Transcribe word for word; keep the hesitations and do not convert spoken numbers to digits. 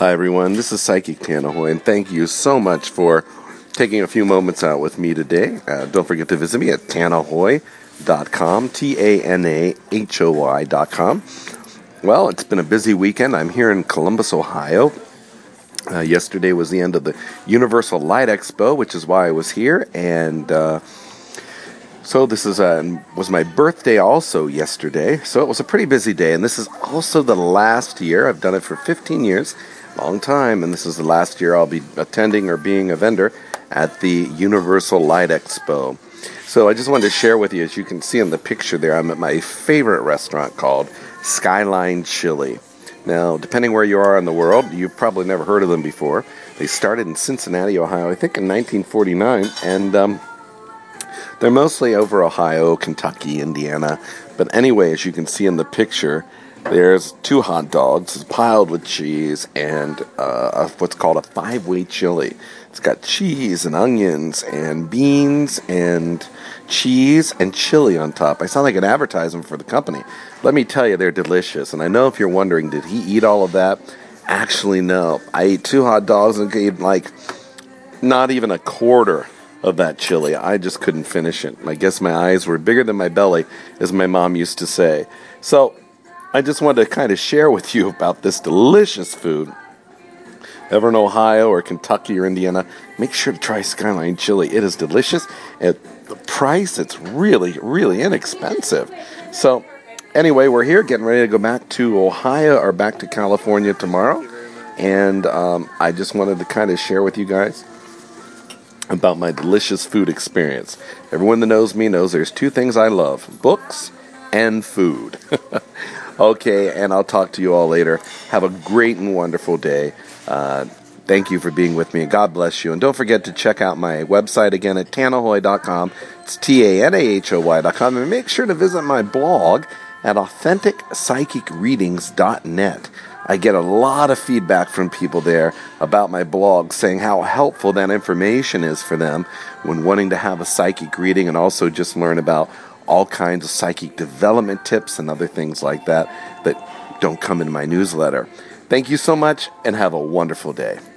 Hi everyone, this is Psychic Tanahoy, and thank you so much for taking a few moments out with me today. Uh, don't forget to visit me at tanahoy dot com, T A N A H O Y dot com. Well, it's been a busy weekend. I'm here in Columbus, Ohio. Uh, yesterday was the end of the Universal Light Expo, which is why I was here, and uh, so this is uh, was my birthday also yesterday, so it was a pretty busy day, and this is also the last year. I've done it for fifteen years, long time, and this is the last year I'll be attending or being a vendor at the Universal Light Expo. So I just wanted to share with you, as you can see in the picture there, I'm at my favorite restaurant called Skyline Chili. Now, depending where you are in the world, you've probably never heard of them before. They started in Cincinnati, Ohio, I think in nineteen forty-nine, and um, they're mostly over Ohio, Kentucky, Indiana. But anyway, as you can see in the picture, there's two hot dogs piled with cheese and uh, what's called a five-way chili. It's got cheese and onions and beans and cheese and chili on top. I sound like an advertisement for the company. Let me tell you, they're delicious. And I know if you're wondering, did he eat all of that? Actually, no. I ate two hot dogs and ate like not even a quarter of that chili. I just couldn't finish it. I guess my eyes were bigger than my belly, as my mom used to say. So I just wanted to kind of share with you about this delicious food. Ever in Ohio or Kentucky or Indiana, make sure to try Skyline Chili. It is delicious. At the price, it's really, really inexpensive. So anyway, we're here getting ready to go back to Ohio or back to California tomorrow. And um, I just wanted to kind of share with you guys about my delicious food experience. Everyone that knows me knows there's two things I love: books and food. Okay, and I'll talk to you all later. Have a great and wonderful day. Uh, thank you for being with me, and God bless you. And don't forget to check out my website again at tanahoy dot com. It's T A N A H O Y dot com. And make sure to visit my blog at authentic psychic readings dot net. I get a lot of feedback from people there about my blog, saying how helpful that information is for them when wanting to have a psychic reading and also just learn about all kinds of psychic development tips and other things like that that don't come in my newsletter. Thank you so much, and have a wonderful day.